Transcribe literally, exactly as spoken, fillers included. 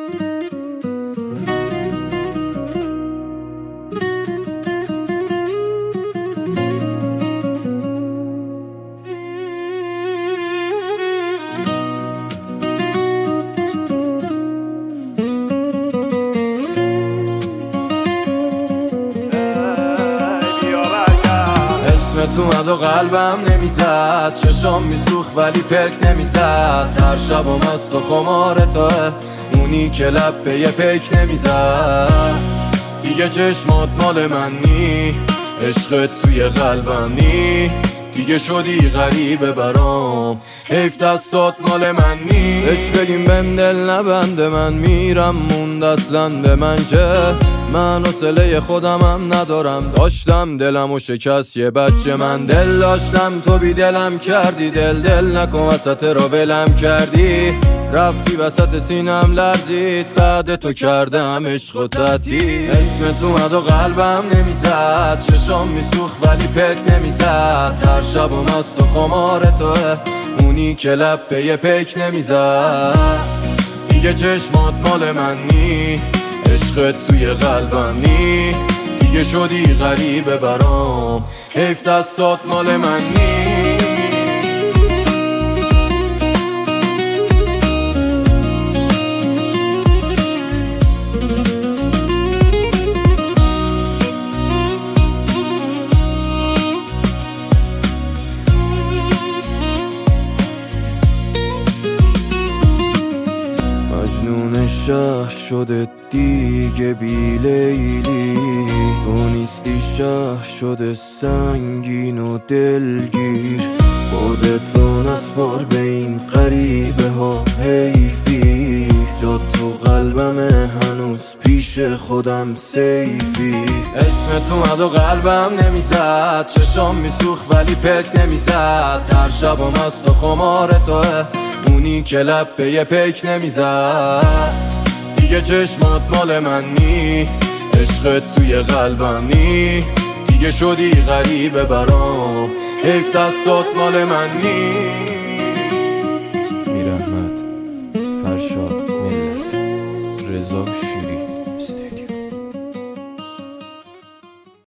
اسمت اومد و قلبم نمیزد، چشام میسوخ ولی پلک نمیزد. هر شب و مست و خمار توه، اونی که لب به یه پیک نمیزد. دیگه چشمات مال من نی، عشقت توی قلبم نی. دیگه شدی غریبه برام، حیف دستات مال من نی. اش بگیم بهم دل نبنده، من میرم موند اصلا به من که من حوصله خودمم ندارم. داشتم دلم و شکست یه بچه، من دل داشتم تو بی دلم کردی. دل دل نکن وسط را ولم کردی، رفتی وسط سینم لرزید. بعد تو کردم عشق و تدی. اسمت اومد و قلبم نمیزد، چشام میسوخ ولی پک نمیزد. هر شب و مست و خمار توه، اونی که لب به یه پیک نمیزد. دیگه چشمات مال من نی، عشقت توی قلبم نی. دیگه شدی غریبه برام، حیف دستات مال من نی. مجنون شهر شده دیگه بی لیلی، تو نیستی شهر شده سنگین و دلگیر. خودتو نسپار به این غریبه ها حیفی، جا تو قلبم هنوز پیش خودم سیفی. اسمت اومد و قلبم نمیزد، چشام میسوخ ولی پک نمیزد. هر شب و مست و خمار توه، اونی که لب به یه پیک نمیزد. دیگه چشمات مال من نی، عشقت توی قلبم نی. دیگه شدی غریبه برام، حیف دستات مال من نی.